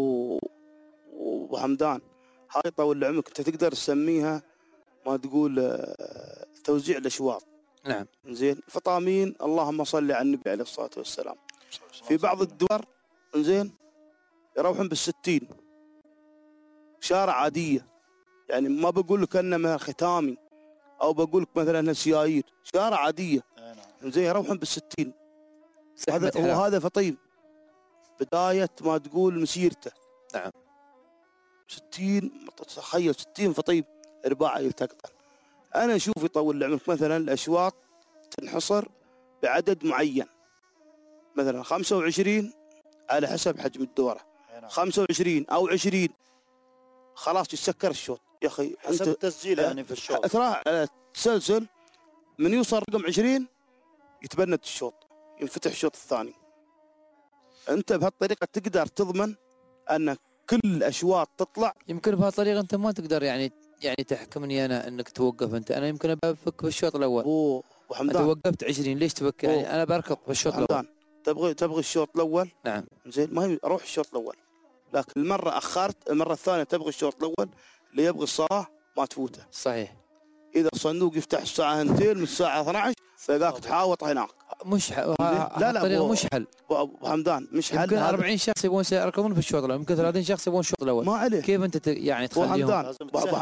وحمدان هاي طول عمرك انت تقدر تسميها ما تقول توزيع الاشواط. نعم. زين الفطامين اللهم صل على النبي عليه الصلاه والسلام. في بعض الدول زين يروحون بال60 شارع عاديه، يعني ما بقول لك انه مثلا ختامي او بقول لك مثلا سيايير، شارع عاديه زين يروحون بال60. وهذا فطيم بدايه ما تقول مسيرته. نعم. 60 تخيل 60 فطيم رباعي يلتقطن. انا اشوف يطول عمرك مثلا الاشواط تنحصر بعدد معين، مثلا 25 على حسب حجم الدوره، 25 او 20 خلاص يتسكر الشوط يا اخي. حسب التسجيل يعني في الشوط ترى تسلسل من يوصل رقم 20 يتبند الشوط، ينفتح الشوط الثاني. انت بهالطريقه تقدر تضمن ان كل الاشواط تطلع. يمكن بهالطريقه انت ما تقدر يعني تحكمني انا انك توقف انت. انا يمكن بفك بالشوط الاول. وحمدان انت وقفت 20 ليش تفك؟ يعني انا بركض بالشوط الاول. تبغي الشوط الاول. نعم. زين ما هي اروح الشوط الاول، لكن المره اخرت المره الثانيه تبغي الشوط الاول. اللي يبغي الصلاه ما تفوته. صحيح. اذا الصندوق يفتح الساعه 2 من الساعه 12 تلقاك تحاوط هناك. مش لا طريقه مش حل. حمدان مش حل. يمكن 40 شخص يبغون يركضون في الشوط الاول، يمكن 30 شخص يبغون الشوط الاول. ما عليه. كيف انت يعني تخليهم؟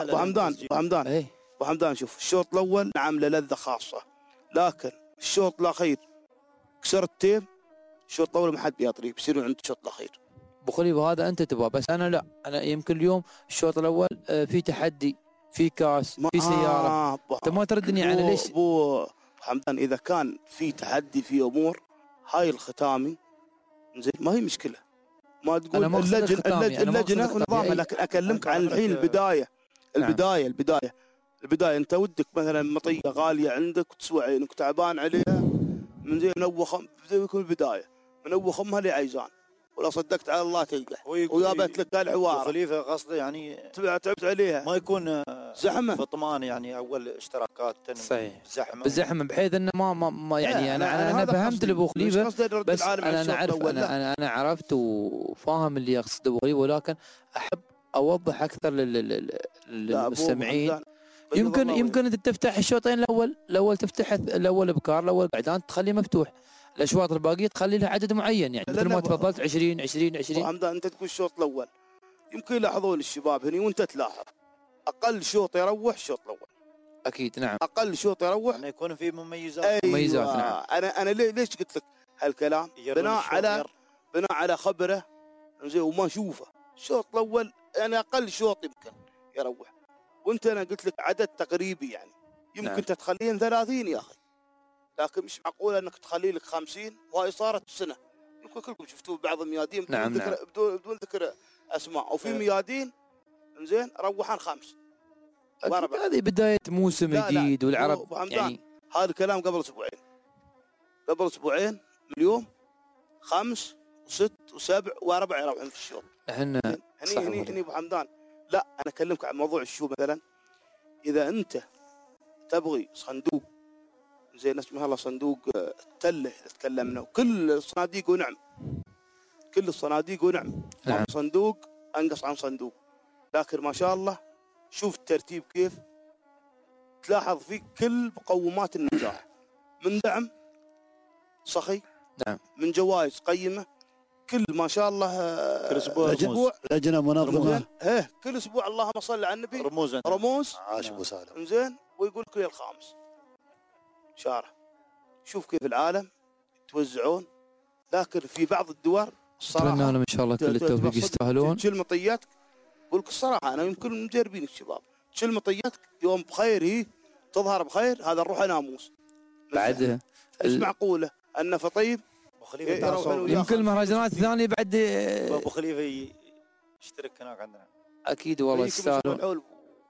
وحمدان شوف الشوط الاول نعم له لذه خاصه، لكن الشوط الاخير كسر التيم. الشوط الاول ما حد بيطري بيصيرون عند الشوط الاخير. ابو خليفه هذا انت تبغى، بس انا لا. انا يمكن اليوم الشوط الاول في تحدي، في كاس، في سياره. انت ما تردني على ليش؟ حمدان اذا كان في تحدي في امور هاي الختامي زين ما هي مشكله. ما تقول اللجنه ونظامها، لكن اكلمك عن الحين البدايه انت ودك مثلا مطيه غاليه عندك وتسوى عينك تعبان عليها من زين منوخم يكون البدايه منوخمها لعيزان، ولا صدقت على الله تلقح وجابت لك الحوار. خليفه قصده يعني تعبت عليها ما يكون زحمه فطمان، يعني اول اشتراكات صحيح بالزحمه بحيث انه ما يعني انا فهمت لابو خليفه، بس انا عرفت وفاهم اللي يقصد ابو خليفه، ولكن احب اوضح اكثر للمستمعين. يمكن انت تفتح الشوطين الاول تفتح الاول بكار، الاول بعدين تخليه مفتوح. الاشواط الباقيه تخلي لها عدد معين، يعني مثل ما تفضلت 20 20 20. وحمدان انت تقول الشوط الاول يمكن يلاحظون الشباب هني وانت تلاحظ اقل شوط يروح الشوط الاول. اكيد نعم. اقل شوط يروح يعني يكون في مميزات. أيوة. مميزات نعم. انا ليش قلت لك هالكلام بناء على خبره زين وما اشوفه. الشوط الاول يعني اقل شوط يمكن يروح، وانت انا قلت لك عدد تقريبي يعني يمكن نعم. تتخلين 30 يا اخي، لكن مش معقول انك تخلي لك 50 وهاي صارت سنه. يمكن كلكم شفتوا بعض الميادين بدون نعم ذكر نعم. بدون ذكر اسماء، وفي ميادين زين روحان 5 و4. هذه بدايه موسم جديد والعرب يعني هذا الكلام قبل اسبوعين من اليوم 5 و6 و7 و4 يروحون في الشوط. احنا هني ابو حمدان، لا انا اكلمك عن موضوع الشو. مثلا اذا انت تبغي صندوق زين اسمه الله صندوق التله تكلمنا، وكل الصناديق ونعم، كل الصناديق ونعم، نعم. صندوق انقص عن صندوق، لكن ما شاء الله شوف الترتيب كيف، تلاحظ فيه كل مقومات النجاح، من دعم صخي، نعم، من جوائز قيمه، كل ما شاء الله كل اسبوع لجنه منظمه، كل اسبوع اللهم صل على النبي رموز عاش ابو سالم زين، ويقول لك الخامس شارع. شوف كيف العالم يتوزعون، لكن في بعض الدول الصراحه اتمنى لهم ان شاء الله كل التوفيق، يستاهلون. تشيل مطياتك، اقول لك الصراحه انا يمكن مجربين الشباب، تشيل مطياتك يوم بخير هي تظهر بخير، هذا الروح ناموس بعدها مش معقوله ان فطيب يمكن المهرجانات الثانيه بعد ابو خليفه يشترك هناك عندنا اكيد والله يستاهلون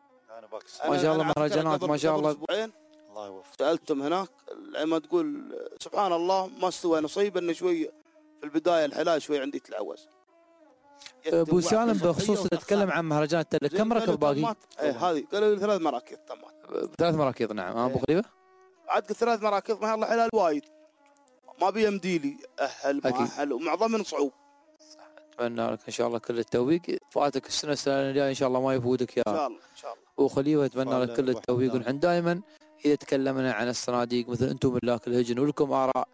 ما شاء الله. مهرجانات ما شاء الله. الله يوفق. سالتم هناك ما تقول سبحان الله ما استوى نصيب انه شويه في البدايه الحلال شوي عندي تلعوز. ابو سالم بخصوص نتكلم عن مهرجان التله، كم ركب باقي؟ هذه قالوا لي 3 مراكز تمات. 3 مراكز نعم. ابو خليفه عاد 3 مراكز ما الله حلال وايد، ما بي يمديلي اهل ما اهل، ومعظمهم صعوب. اتمنى لك ان شاء الله كل التوفيق. فاتك السنه الجايه ان شاء الله ما يفوتك يا ان شاء الله ان شاء الله. ابو خليفه اتمنى لك كل التوفيق. ونحن دائما اذا تكلمنا عن الصناديق مثل انتم ملاك الهجن ولكم اراء،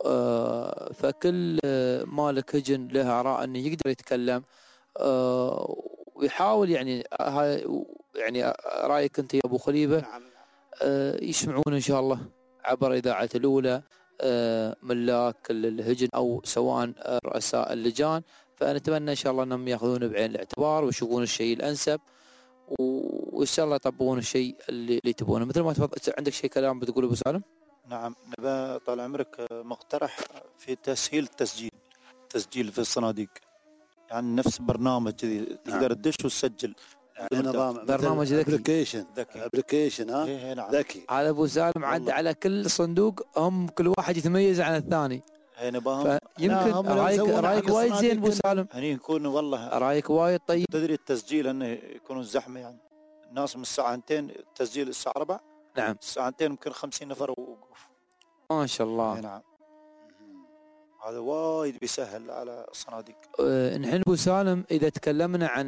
فكل مالك هجن له اراء انه يقدر يتكلم ويحاول يعني يعني رايك انت يا ابو خليفه. نعم. يسمعون ان شاء الله عبر اذاعه الاولى ملاك الهجن او سواء رؤساء اللجان، فنتمنى ان شاء الله انهم ياخذونه بعين الاعتبار ويشوفون الشيء الانسب، وان شاء الله يطبقون الشيء اللي تبونه. مثل ما تفضل عندك شيء كلام بتقول ابو سالم؟ نعم، نبى طال عمرك مقترح في تسهيل التسجيل في الصناديق، يعني نفس برنامج كذي تقدر تدش وتسجل. نظام برنامج ابلكيشن ذكي. هذا ابو سالم عدى على كل صندوق، هم كل واحد يتميز عن الثاني. يمكن رايك وايد زين ابو سالم. هني يكون والله رايك وايد طيب. تدري التسجيل انه يكون الزحمه، يعني الناس من الساعه 2 التسجيل الساعه 4. نعم. الساعه 2 يمكن 50 نفر ووقوف. ما شاء الله. نعم. هذا وايد بيسهل على الصناديق. نحن ابو سالم اذا تكلمنا عن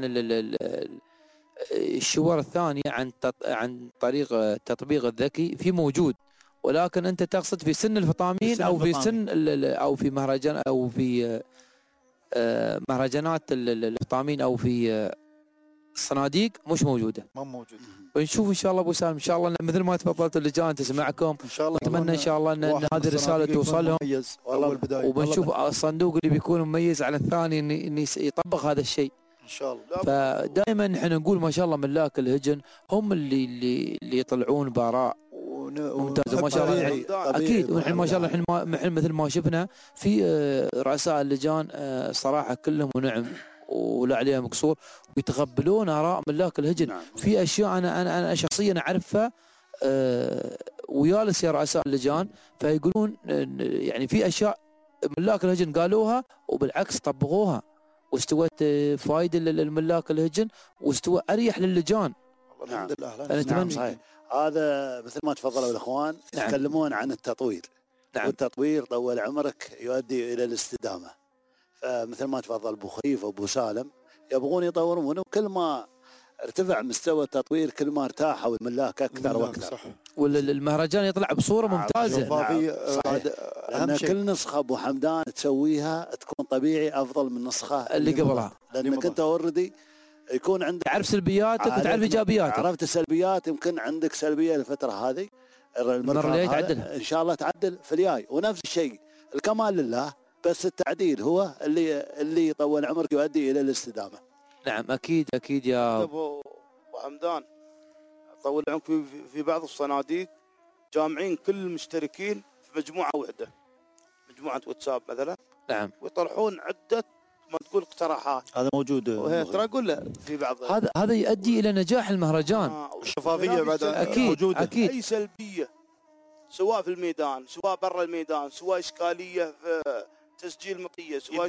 الشوار الثانيه عن طريق التطبيق الذكي في موجود، ولكن انت تقصد في سن الفطامين او في سن او في مهرجان او في مهرجانات الفطامين او في الصناديق مش موجوده. ما موجود. ونشوف ان شاء الله ابو سالم ان شاء الله مثل ما تفضلت اللجان تسمعكم ان شاء الله. نتمنى ان شاء الله ان هذه الرساله توصلهم، وبنشوف الصندوق اللي بيكون مميز على الثاني ان يطبق هذا الشيء ان شاء الله. فدائما نحن نقول ما شاء الله ملاك الهجن هم اللي يطلعون باراء ممتازه ما شاء الله. يعني اكيد ونحن ما شاء الله نحن مثل ما شفنا في رؤساء اللجان صراحه كلهم ونعم ولا عليهم قصور، ويتقبلون اراء ملاك الهجن. نعم. في اشياء انا شخصيا اعرفها ويالس يا رؤساء اللجان، فيقولون يعني في اشياء ملاك الهجن قالوها وبالعكس طبقوها واستوت فايده للملاك الهجن واستوى اريح للجان. الحمد لله. نعم صحيح. هذا مثل ما تفضلوا الاخوان. نعم. يتكلمون عن التطوير. نعم. والتطوير طول عمرك يؤدي الى الاستدامه. فمثل ما تفضل ابو خليفه وابو سالم يبغون يطورون، وكل ما ارتفع مستوى التطوير كل ما ارتاحوا الملاك اكثر واكثر. والمهرجان يطلع بصوره ممتازه. نعم. لان كل نسخه ابو حمدان تسويها تكون طبيعي افضل من النسخه اللي قبلها، لانك انت اوريدي يكون عندك تعرف سلبياتك وتعرف ايجابياتك. عرفت السلبيات، يمكن عندك سلبيه الفتره هذه المره الجايه تعدل ان شاء الله، تعدل في الجاي. ونفس الشيء الكمال لله، بس التعديل هو اللي يطول عمرك يؤدي الى الاستدامه. نعم اكيد اكيد يا ابو حمدان، طول عمرك في بعض الصناديق جامعين كل المشتركين في مجموعه واحده، مجموعه واتساب مثلا. نعم. ويطرحون عده ما تقول اقتراحات. هذا موجود. ترى اقول له في بعض هذا يؤدي الى نجاح المهرجان. الشفافيه بعد اكيد موجوده. اكيد. اي سلبيه سواء في الميدان سواء برا الميدان، سواء اشكاليه في تسجيل مطيه، سواء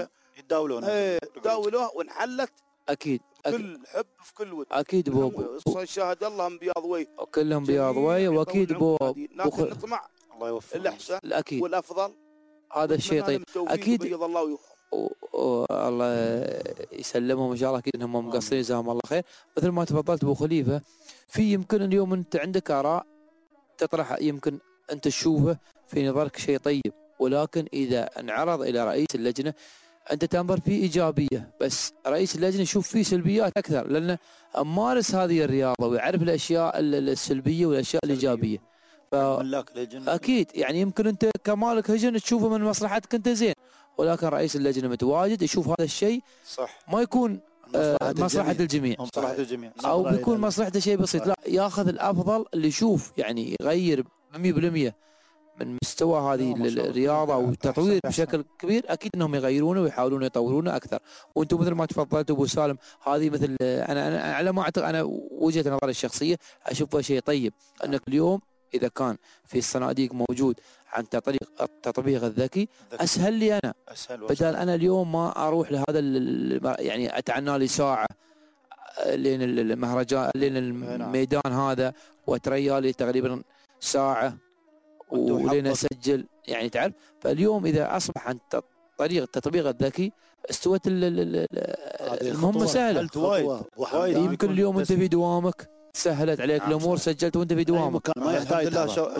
يتداولوها وانحلت. اكيد كل حب في كل ود. اكيد شاهد الله بياض وجه كلهم بياض وجه. واكيد لكن نطمع الله يوفق الاحسن اكيد والافضل. هذا الشيء طيب. اكيد بيض الله وجههم. الله يسلمهم ان شاء الله. اكيد انهم مقصرين جزاهم الله خير. مثل ما تفضلت ابو خليفه، في يمكن اليوم انت عندك اراء تطرح، يمكن انت تشوفه في نظرك شيء طيب، ولكن اذا انعرض الى رئيس اللجنه انت تنظر فيه ايجابيه، بس رئيس اللجنه يشوف فيه سلبيات اكثر، لانه مارس هذه الرياضه ويعرف الاشياء السلبيه والاشياء الايجابيه. اكيد يعني يمكن انت كمالك هجن تشوفه من مصلحتك انت زين، ولكن رئيس اللجنه متواجد يشوف هذا الشيء صح، ما يكون مصلحه الجميع او بيكون مصلحته شيء بسيط، لا ياخذ الافضل اللي يشوف يعني يغير 100% من مستوى هذه الرياضه والتطوير بشكل كبير. اكيد انهم يغيرونه ويحاولون يطورونه اكثر. وانتم مثل ما تفضلت ابو سالم، هذه مثل انا على ما اعتقد، انا وجهه نظري الشخصيه اشوفها شيء طيب، انك اليوم اذا كان في الصناديق موجود عن التطبيق الذكي اسهل لي انا، بدل انا اليوم ما اروح لهذا يعني اتعنى لي ساعه لين المهرجان لين الميدان هذا، واتريا لي تقريبا ساعه ولين اسجل، يعني تعرف. فاليوم اذا اصبح عن طريق التطبيق الذكي استوت المهمه سهله. يمكن اليوم انت في دوامك سهلت عليك الامور، سجلت وانت في دوامك، ما يحتاج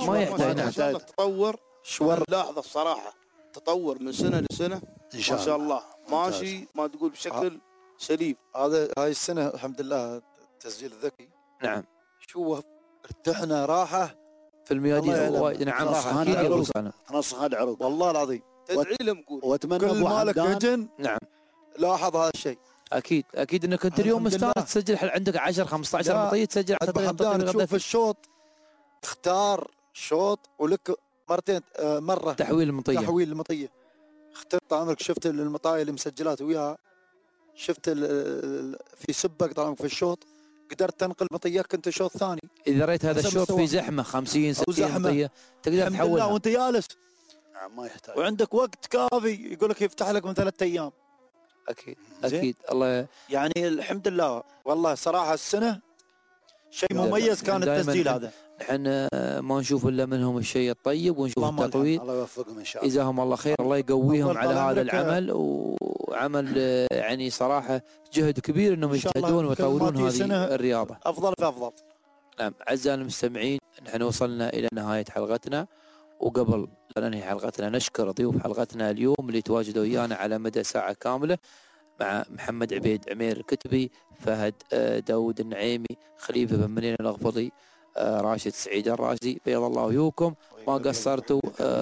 تطور. شو نلاحظ الصراحه تطور من سنه لسنه ما شاء الله، ماشي ما تقول بشكل سليم. هاي السنه الحمد لله التسجيل الذكي. نعم. شو ارتحنا راحه في الميادين وايد. نعم اكيد يا ابو سالم، نص هذا عروض والله العظيم تدعي مقول. واتمنى كل مالك هجن. نعم لاحظ هذا الشيء. اكيد انك انت اليوم مستانس تسجل عندك 10 15 مطيه تسجل تشوف الشوط، تختار شوط ولك مرتين، مره تحويل المطيه اخترت عمرك، شفت المطايه اللي مسجلات وياها، شفت في سبق طبعا في الشوط قدرت تنقل مطيك انت شوط ثاني. اذا رأيت هذا الشوط في زحمه 50 60 مطيه تقدر تحولها وانت جالس. ما يحتاج وعندك وقت كافي، يقول لك يفتح لك من 3 ايام. اكيد الله يعني الحمد لله والله صراحه السنه شيء مميز كان التسجيل هذا. نحن ما نشوف الا منهم الشيء الطيب ونشوف التطوير. الله يوفقهم ان شاء الله، جزاهم الله خير، الله يقويهم على هذا العمل، وعمل يعني صراحه جهد كبير انهم يجتهدون ويطورون هذه الرياضه افضل فافضل. نعم. اعزائنا المستمعين، نحن وصلنا الى نهايه حلقتنا، وقبل لا ننهي حلقتنا نشكر ضيوف حلقتنا اليوم اللي تواجدوا ويانا على مدى ساعه كامله، مع محمد عبيد عمير الكتبي، فهد داود النعيمي، خليفه بن منين الاغفضي، راشد سعيد الراشدي، بيض الله وجوهكم ما قصرتوا.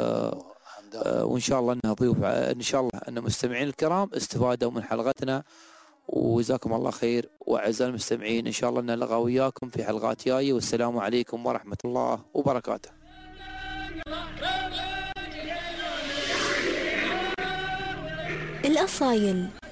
وان شاء الله انها ضيوف، ان شاء الله ان المستمعين الكرام استفادوا من حلقتنا، وجزاكم الله خير. واعزائي المستمعين ان شاء الله نلقى وياكم في حلقات جايه، والسلام عليكم ورحمه الله وبركاته. الأصايل